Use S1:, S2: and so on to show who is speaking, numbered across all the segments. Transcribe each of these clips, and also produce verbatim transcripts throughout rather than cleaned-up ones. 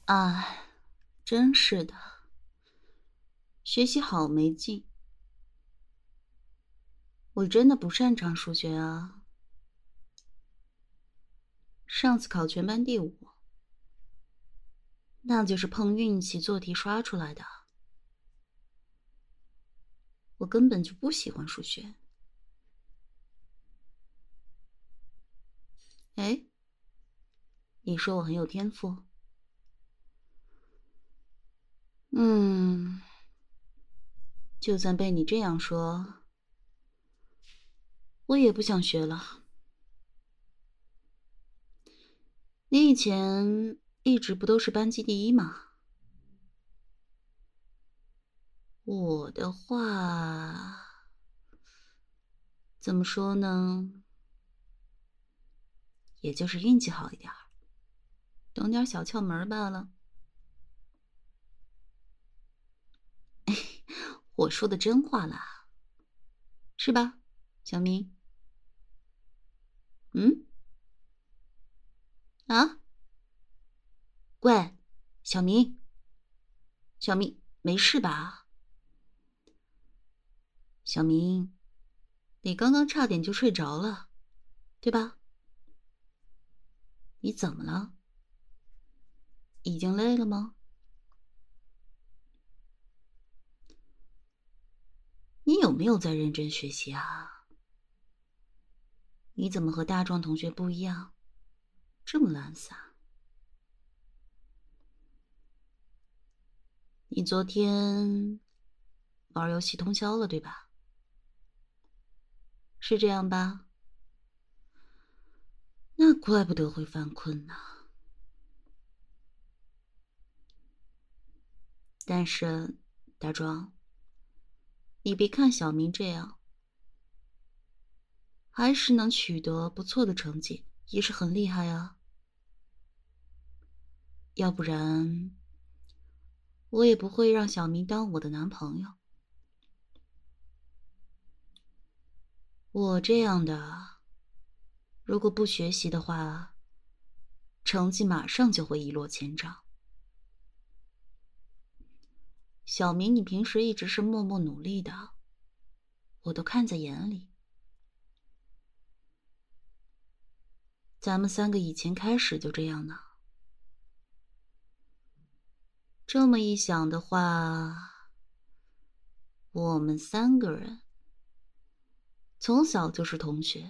S1: 哎，真是的，学习好没劲。我真的不擅长数学啊。上次考全班第五，那就是碰运气做题刷出来的。我根本就不喜欢数学。哎，你说我很有天赋？嗯，就算被你这样说，我也不想学了。你以前一直不都是班级第一吗？我的话，怎么说呢？也就是运气好一点，懂点小窍门罢了。我说的真话啦，是吧，小明？嗯？啊？喂，小明，小明，没事吧？小明，你刚刚差点就睡着了，对吧？你怎么了？已经累了吗？你有没有在认真学习啊？你怎么和大壮同学不一样，这么懒散？你昨天玩游戏通宵了，对吧？是这样吧？那怪不得会犯困呢。但是，大壮，你别看小明这样，还是能取得不错的成绩，也是很厉害啊。要不然，我也不会让小明当我的男朋友。我这样的，如果不学习的话，成绩马上就会一落千丈。小明，你平时一直是默默努力的，我都看在眼里。咱们三个以前开始就这样呢。这么一想的话，我们三个人从小就是同学，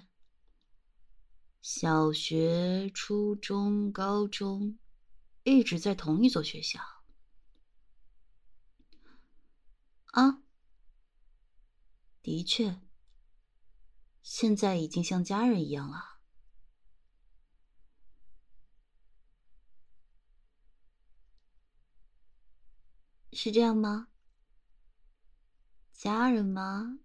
S1: 小学、初中、高中，一直在同一所学校。啊，的确，现在已经像家人一样了。是这样吗？家人吗？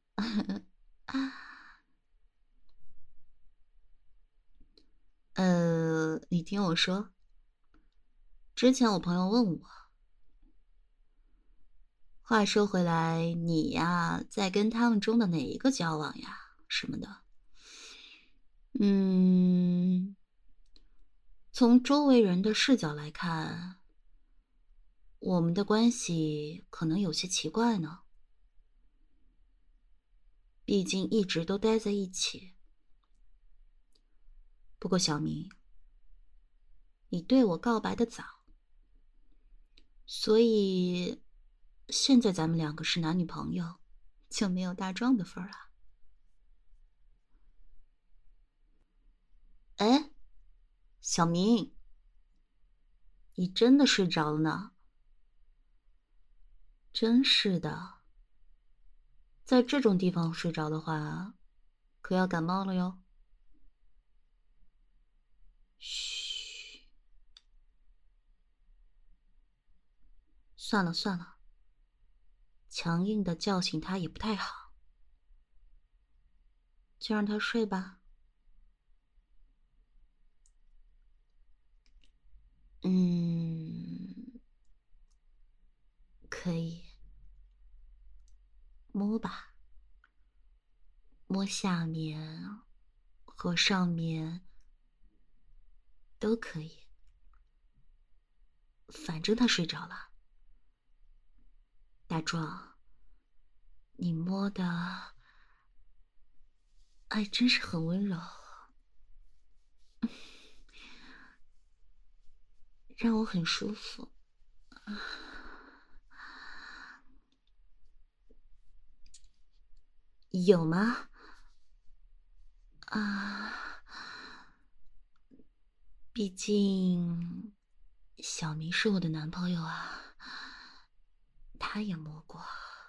S1: 呃，你听我说，之前我朋友问我，话说回来，你呀，在跟他们中的哪一个交往呀？什么的。嗯，从周围人的视角来看，我们的关系可能有些奇怪呢。毕竟一直都待在一起。不过小明，你对我告白的早，所以现在咱们两个是男女朋友，就没有大壮的份儿了。哎，小明，你真的睡着了呢？真是的，在这种地方睡着的话，可要感冒了哟。嘘，算了算了，强硬的叫醒他也不太好，就让他睡吧。嗯，可以，摸吧，摸下面和上面都可以。 反正他睡着了。大壮，你摸的还真是很温柔，让我很舒服。有吗？啊，毕竟小明是我的男朋友啊，他也摸过。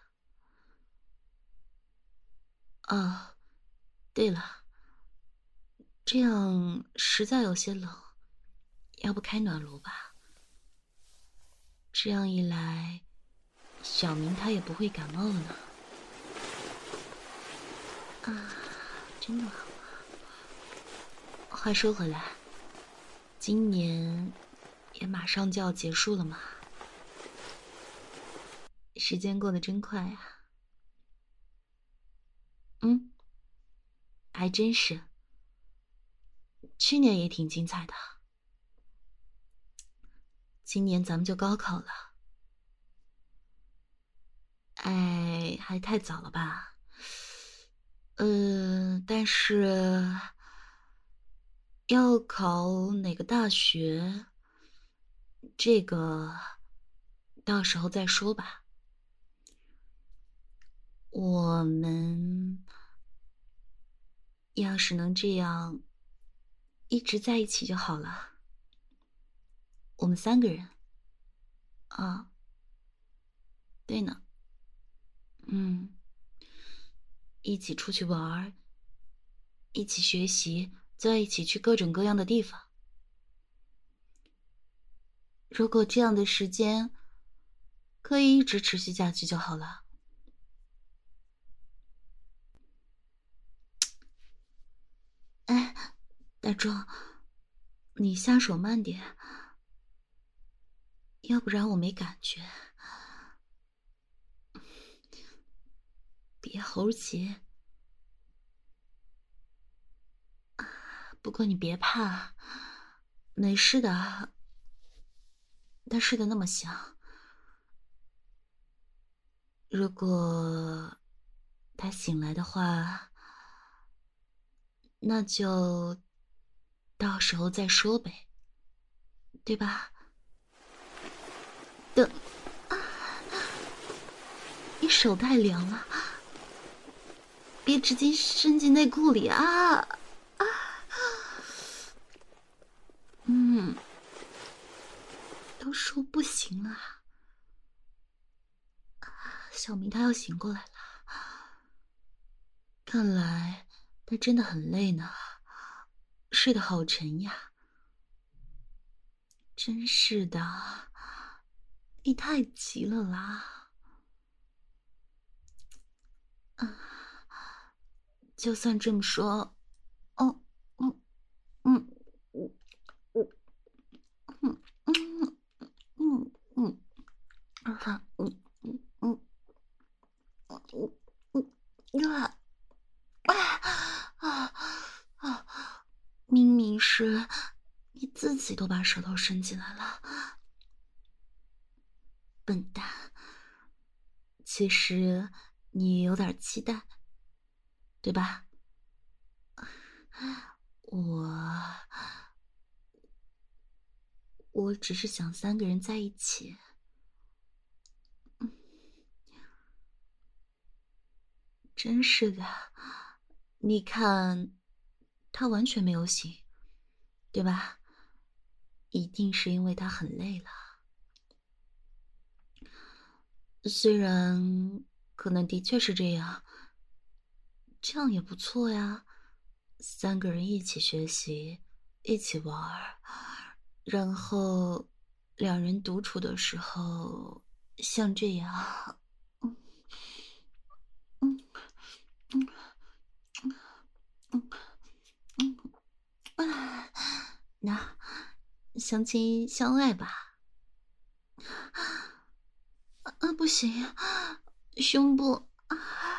S1: 哦，对了，这样实在有些冷，要不开暖炉吧？这样一来，小明他也不会感冒了呢。啊，真的好啊。话说回来，今年也马上就要结束了嘛，时间过得真快啊。嗯，还真是。去年也挺精彩的，今年咱们就高考了。哎，还太早了吧？呃，但是要考哪个大学，这个到时候再说吧。我们要是能这样一直在一起就好了。我们三个人。啊，对呢。嗯，一起出去玩，一起学习，再一起去各种各样的地方。如果这样的时间可以一直持续下去就好了。哎，大壮，你下手慢点，要不然我没感觉。别猴急。不过你别怕，没事的。他睡得那么香，如果他醒来的话，那就到时候再说呗，对吧？等，你手太凉了，别直接伸进内裤里啊！啊，嗯，都说不行了。小明他要醒过来了，看来他真的很累呢，睡得好沉呀。真是的，你太急了啦。啊，就算这么说，哦，嗯嗯嗯嗯嗯嗯嗯嗯，啊嗯嗯嗯嗯嗯啊啊啊！明明是你自己都把舌头伸进来了，笨蛋！其实你有点期待，对吧？我我只是想三个人在一起。真是的，你看，他完全没有醒，对吧？一定是因为他很累了。虽然可能的确是这样，这样也不错呀。三个人一起学习，一起玩儿，然后两人独处的时候，像这样，嗯嗯嗯嗯嗯啊，那相亲相爱吧。啊，不行，胸部啊，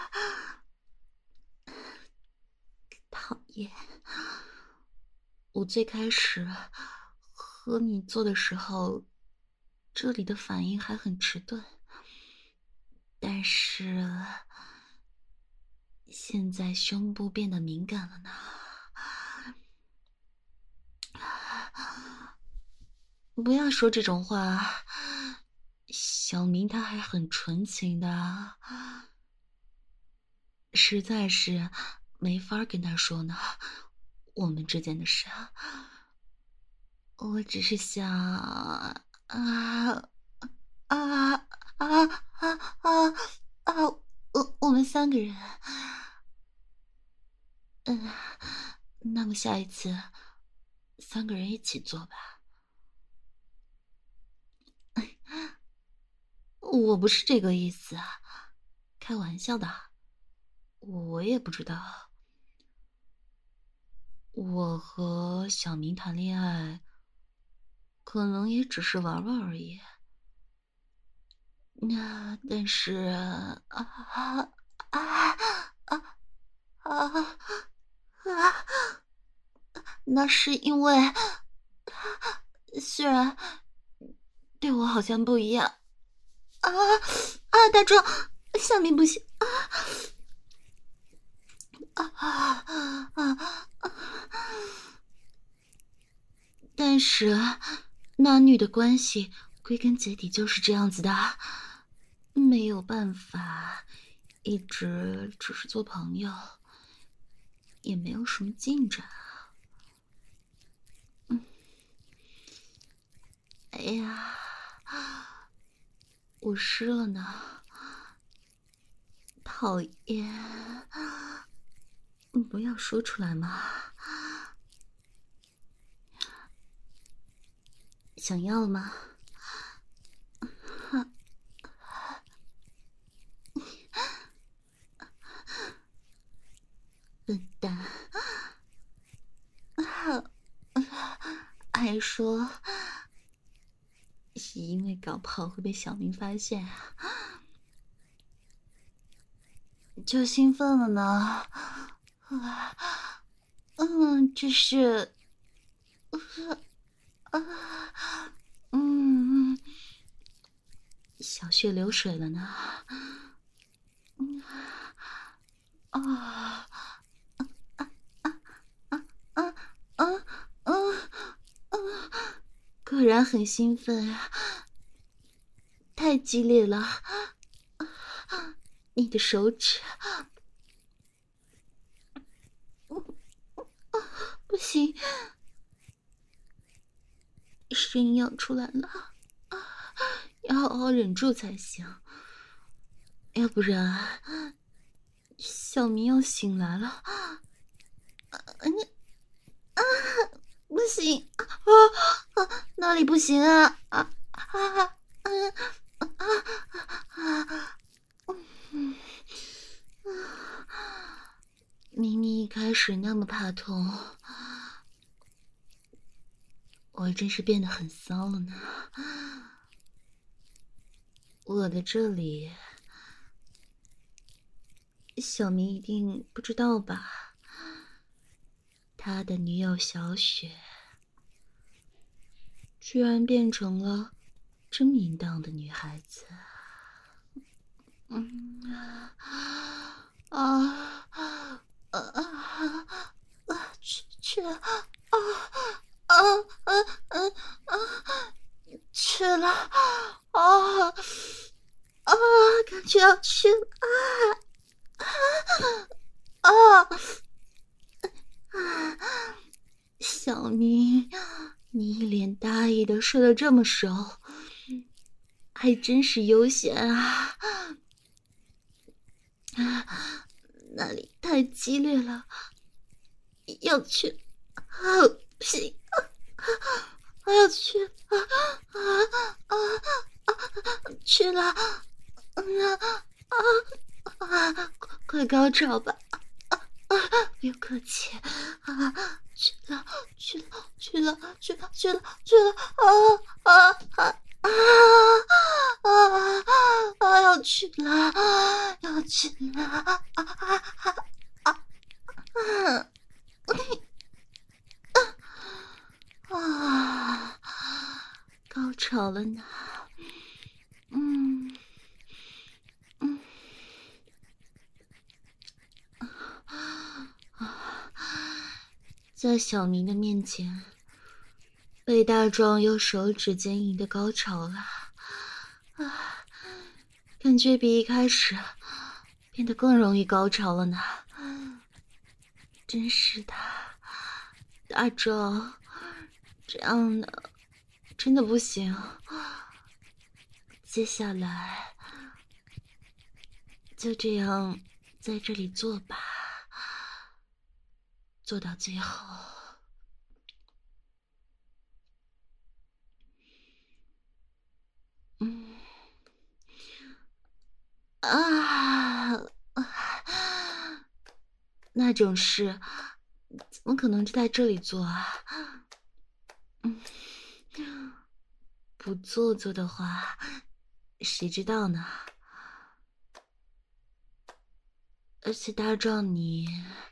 S1: 讨厌！我最开始和你做的时候， 这里的反应还很迟钝，但是现在胸部变得敏感了呢。不要说这种话，小明他还很纯情的，实在是没法跟他说呢，我们之间的事。我只是想啊啊啊啊啊啊！我我们三个人，嗯，那么下一次三个人一起做吧。我不是这个意思啊，开玩笑的。我也不知道，我和小明谈恋爱，可能也只是玩玩而已。那但是啊啊啊啊啊！那是因为，虽然对我好像不一样，啊啊！大壮，小明不行，啊啊啊啊！但是男女的关系归根结底就是这样子的，没有办法一直只是做朋友，也没有什么进展。嗯，哎呀，我湿了呢，讨厌！你不要说出来嘛。想要了吗？笨蛋！还说是因为搞不好会被小明发现啊，就兴奋了呢。嗯，这是，嗯，小穴流水了呢。嗯啊啊啊啊啊！果然很兴奋啊，太激烈了。你的手指，不行，声音要出来了，要好好忍住才行，要不然小明要醒来了。你啊，不行啊啊，哪里不行啊啊啊啊啊啊！嗯，明明一开始那么怕痛，我真是变得很骚了呢。我的这里，小明一定不知道吧？他的女友小雪，居然变成了真淫荡的女孩子。嗯啊啊啊啊！去去啊啊啊啊啊！去了啊啊！感觉要去了啊啊啊！小明，你一脸大意的睡得这么熟，还真是悠闲啊！啊，那里太激烈了，要去，啊，不行，啊，要去，啊啊啊啊，去了，啊啊啊，快高潮吧，啊啊，不要客气，啊，去了，去了，去了，去了，去了，去了，啊啊啊！啊啊啊！要去了，要去了！啊啊啊啊啊！啊！高潮了呢， 在小明的面前，被大壮用手指坚硬的高潮了，啊，感觉比一开始变得更容易高潮了呢。真是的，大壮，这样的真的不行。接下来就这样在这里做吧，做到最后。嗯，啊，那种事怎么可能在这里做啊？嗯，不做做的话，谁知道呢？而且大壮你，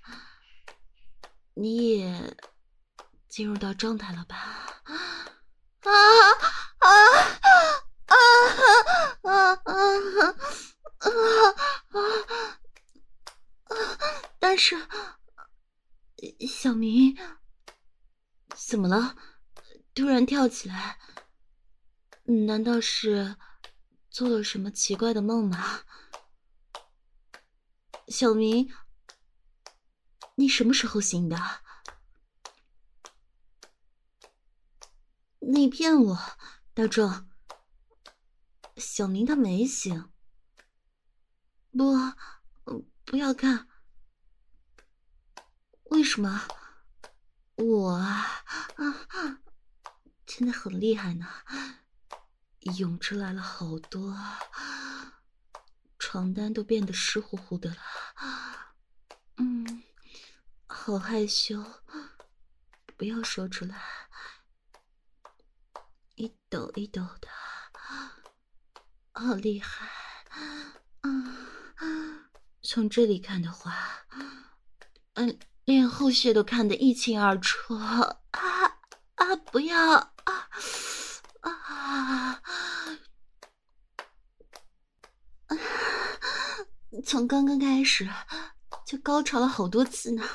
S1: 你也进入到状态了吧？啊啊啊啊啊啊啊！但是，小明怎么了？突然跳起来，难道是做了什么奇怪的梦吗？小明，你什么时候醒的？你骗我，大壮。小明他没醒。不，不要看。为什么？我啊，啊，真的很厉害呢，涌出来了好多，床单都变得湿乎乎的了。嗯，好害羞，不要说出来。一抖一抖的，好厉害。嗯，从这里看的话，嗯，连后穴都看得一清二楚。啊啊！不要啊啊！从刚刚开始就高潮了好多次呢，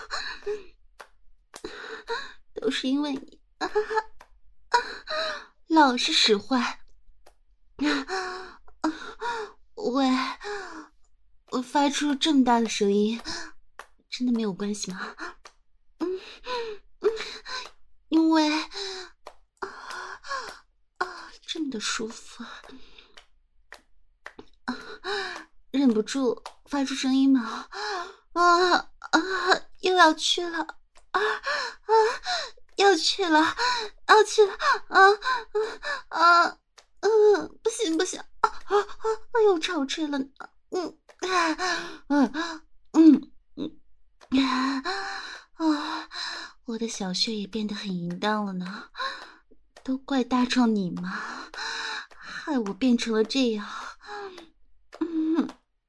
S1: 都是因为你啊啊，老是使坏。喂，我发出这么大的声音，真的没有关系吗？嗯嗯，因为啊啊，这么的舒服，啊，忍不住发出声音嘛。啊啊，又要去了，啊啊，要去了，要去了，啊啊啊！嗯，不行不行，啊啊啊！又潮吹了呢。嗯啊嗯嗯嗯啊啊！我的小穴也变得很淫荡了呢，都怪大壮你嘛，害我变成了这样。嗯，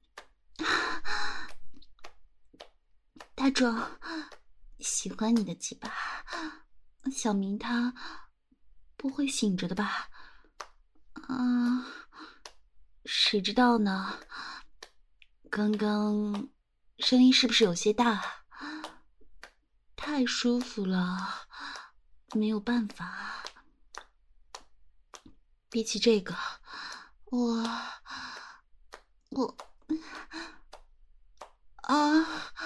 S1: 大壮，喜欢你的鸡巴，小明他不会醒着的吧？啊，谁知道呢？刚刚声音是不是有些大？太舒服了，没有办法。比起这个，我我啊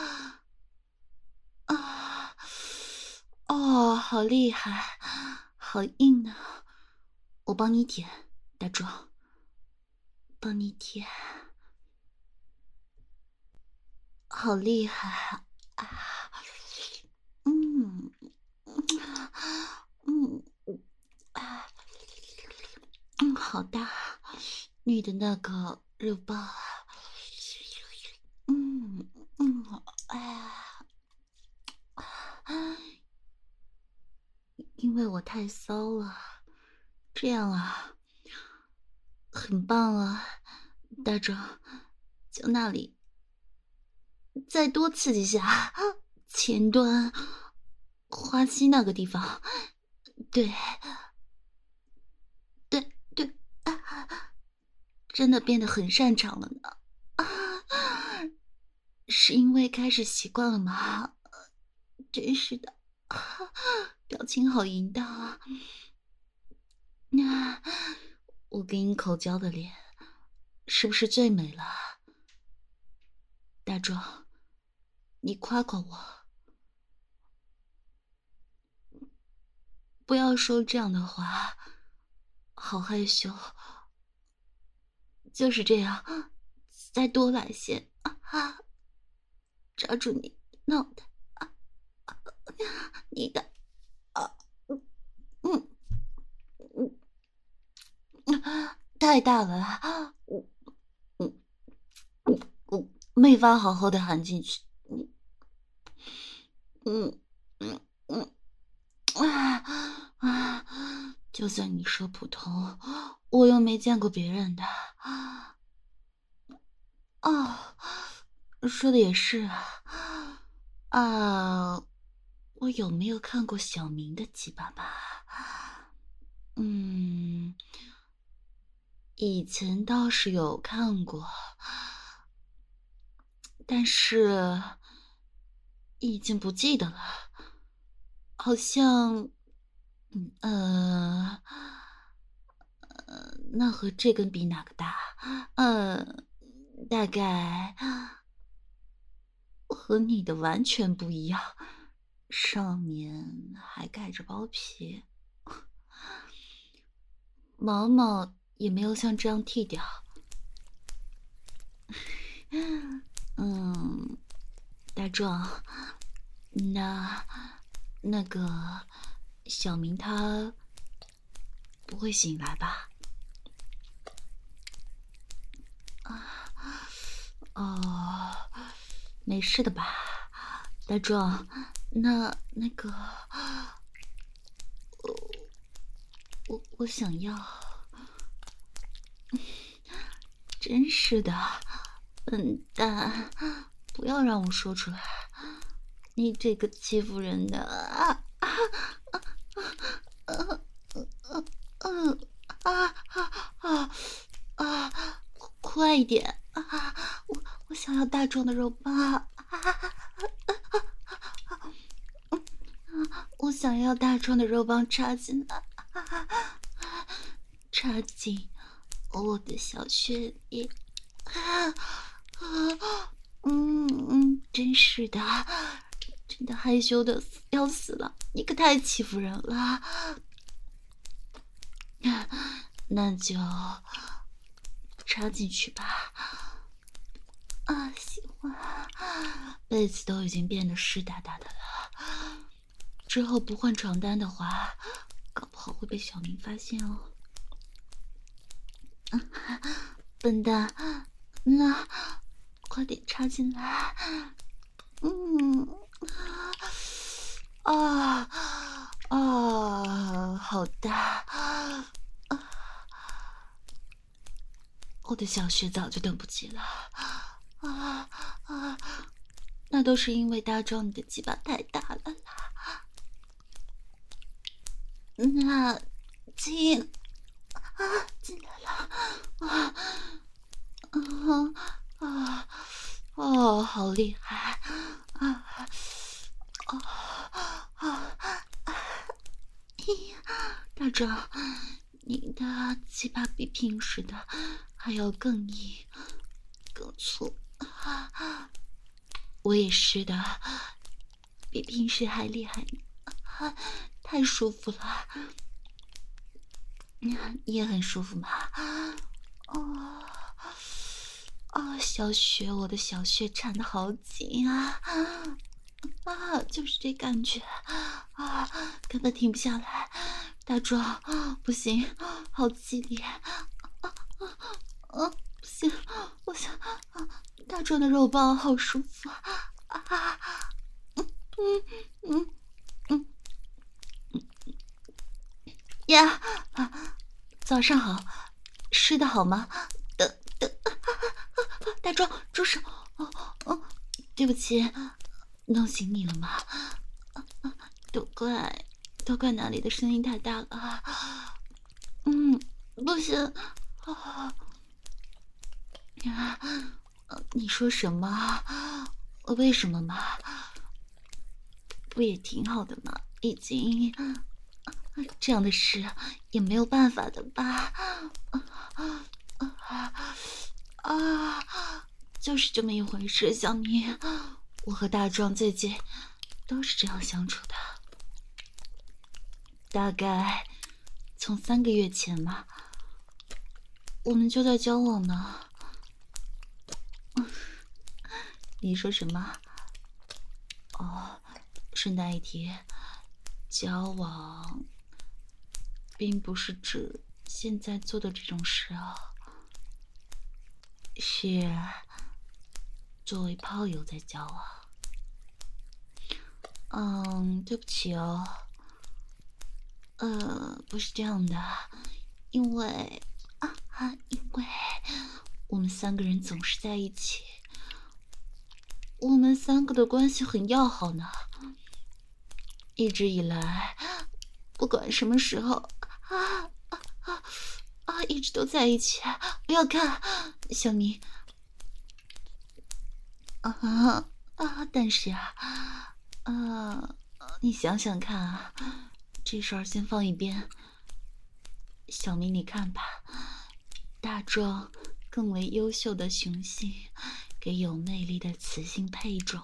S1: 啊哦，好厉害，好硬啊！我帮你舔，大壮，帮你舔，好厉害啊！嗯嗯啊嗯，好大，你的那个肉棒啊！嗯嗯，哎，因为我太骚了，这样啊，很棒啊，大壮，就那里再多刺激下，前端花心那个地方，对，对对，啊，真的变得很擅长了呢。啊，是因为开始习惯了吗？真是的， 表情好淫荡啊！那我给你口交的脸，是不是最美了？大壮，你夸夸我，不要说这样的话，好害羞。就是这样，再多来些啊！抓住你脑袋啊！你的啊，嗯嗯嗯，太大了啦！我我我我没法好好的含进去。嗯嗯嗯嗯啊啊！就算你说普通，我又没见过别人的。哦，说的也是啊。啊，我有没有看过小明的鸡巴吧？嗯，以前倒是有看过，但是已经不记得了，好像，嗯呃呃，那和这根比哪个大？呃，大概和你的完全不一样，上面还盖着包皮，毛毛也没有像这样剃掉。嗯，大壮，那那个小明他不会醒来吧？哦，没事的吧，大壮？那那个，我我我想要，真是的，笨蛋，不要让我说出来，你这个欺负人的啊啊啊啊啊啊啊啊！快一点啊！我我想要大壮的肉棒啊！我想要大壮的肉棒插进来，插进我的小穴里。啊啊！嗯嗯，真是的，真的害羞的要死了！你可太欺负人了。那就插进去吧。啊，喜欢，被子都已经变得湿哒哒的了。之后不换床单的话，搞不好会被小明发现哦。嗯，笨蛋，那快点插进来。嗯，啊啊，好大！我的小穴早就等不及了。啊啊，那都是因为大壮你的鸡巴太大了啦。那进啊进来了啊啊啊哦，好厉害啊啊啊啊！咦，大壮，你的鸡巴比平时的还要更硬更粗啊！我也是的，比平时还厉害，啊，太舒服了。你也很舒服吗？哦，啊，小雪，我的小穴缠得好紧啊！啊，就是这感觉啊，根本停不下来。大壮，不行，好激烈！啊啊啊！不行，我想啊，大壮的肉棒好舒服啊！啊，嗯嗯嗯嗯呀啊！早上好，睡得好吗？等等，大壮，住手！哦哦，对不起，弄醒你了吗？都怪都怪哪里的声音太大了啊！嗯，不行啊！你说什么？为什么嘛？ 不也挺好的吗？已经这样的事也没有办法的吧？啊，就是这么一回事，小明，我和大壮最近都是这样相处的。大概从三个月前嘛，我们就在交往呢。你说什么？哦，顺带一提，交往并不是指现在做的这种事啊，是作为炮友在交往。嗯，对不起哦。呃，不是这样的，因为啊啊，因为我们三个人总是在一起，我们三个的关系很要好呢。一直以来，不管什么时候，啊啊啊啊，一直都在一起。不要看，小明。啊啊！但是啊，啊，你想想看啊，这事儿先放一边。小明，你看吧，大壮更为优秀的雄性，给有魅力的雌性配种，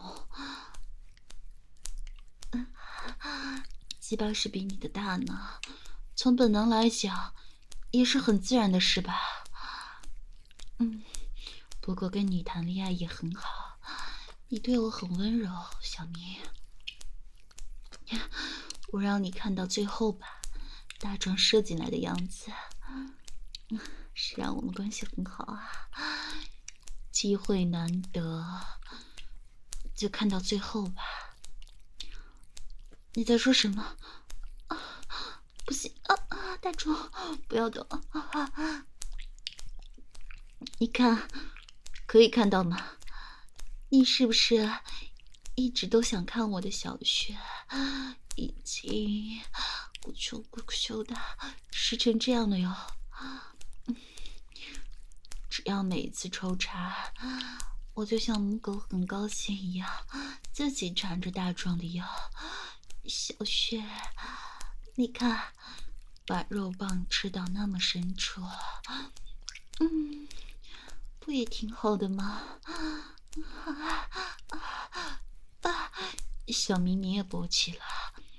S1: 鸡巴是比你的大呢。从本能来讲，也是很自然的事吧。嗯，不过跟你谈恋爱也很好，你对我很温柔，小明。我让你看到最后吧，大壮射进来的样子，是让我们关系很好啊。机会难得，就看到最后吧。你在说什么？啊，不行啊啊！大壮，不要动啊啊！你看，可以看到吗？你是不是一直都想看我的小穴？已经咕啾咕啾的湿成这样了哟。只要每一次抽插，我就像母狗很高兴一样，自己缠着大壮的腰。小穴，你看，把肉棒吃到那么深处，嗯，不也挺好的吗？啊啊啊！小明，你也勃起了。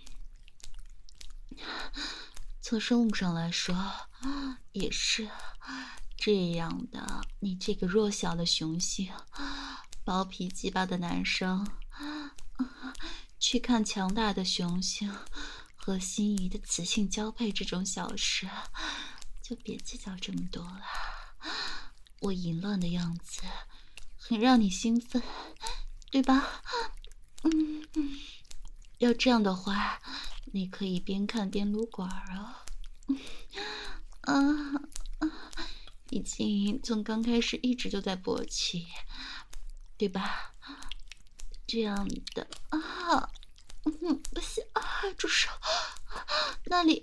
S1: 从生物上来说，也是这样的。你这个弱小的雄性，包皮鸡巴的男生，去看强大的雄性和心仪的雌性交配这种小事，就别计较这么多了。我淫乱的样子很让你兴奋，对吧？嗯嗯，要这样的话，你可以边看边撸管啊。啊啊！已经从刚开始一直就在勃起，对吧？这样的啊，嗯，不行啊，住手！那里，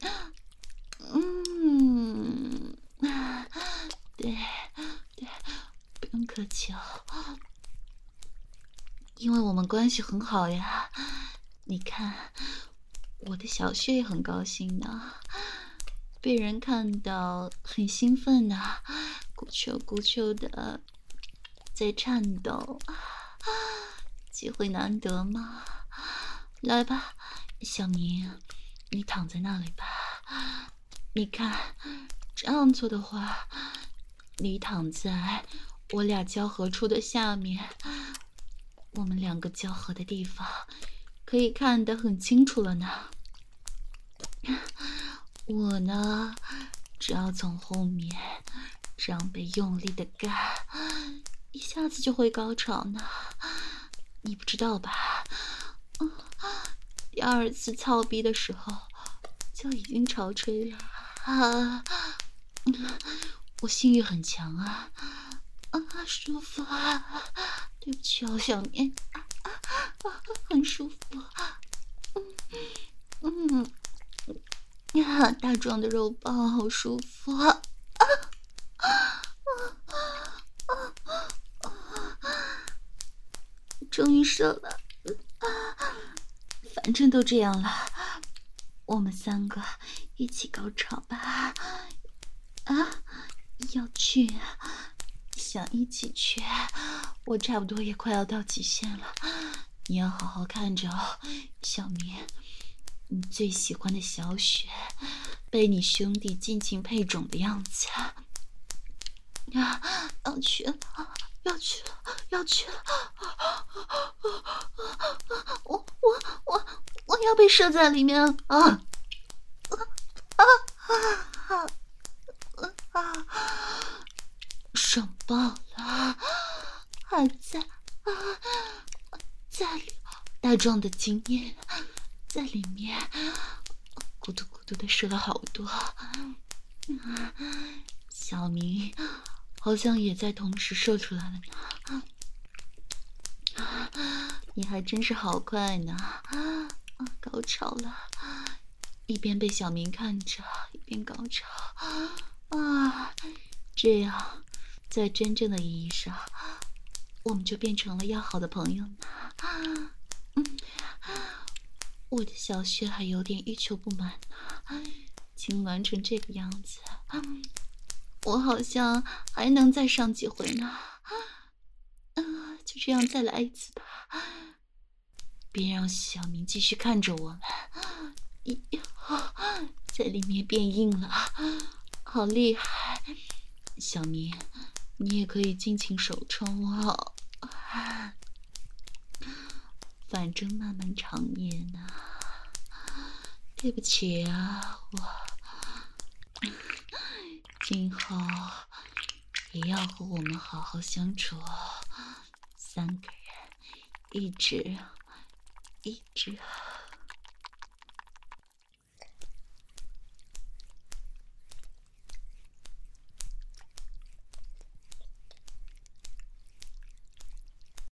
S1: 嗯，对对，不用客气哦，因为我们关系很好呀。你看，我的小穴也很高兴呢，被人看到很兴奋呢，咕啾咕啾的在颤抖，机会难得嘛。来吧，小明，你躺在那里吧。你看，这样做的话，你躺在我俩交合处的下面，我们两个交合的地方可以看得很清楚了呢。我呢，只要从后面这样被用力的干，一下子就会高潮呢。你不知道吧？嗯，第二次操逼的时候就已经潮吹了啊！我性欲很强啊，啊，舒服啊！对不起哦，小明，啊啊啊，很舒服。嗯嗯，呀，大壮的肉棒好舒服啊！啊啊啊啊！终于射了。反正都这样了，我们三个一起高潮吧！啊，要去，想一起去。我差不多也快要到极限了，你要好好看着哦，小明。你最喜欢的小雪，被你兄弟尽情配种的样子啊！要去了，要去了，要去了！我我我我要被射在里面啊！啊啊啊啊！爽爆了！还在啊，在里大壮的经验在里面，咕嘟咕嘟的射了好多。小明好像也在同时射出来了呢。你还真是好快呢！啊，高潮了，一边被小明看着，一边高潮。啊，这样，在真正的意义上，我们就变成了要好的朋友呢。嗯，我的小穴还有点欲求不满呢，痉挛成这个样子，我好像还能再上几回呢。嗯，就这样再来一次吧，别让小明继续看着我们。在里面变硬了，好厉害！小明，你也可以尽情手冲哦，反正漫漫长夜呢。对不起啊，我今后也要和我们好好相处哦，三个人一直一直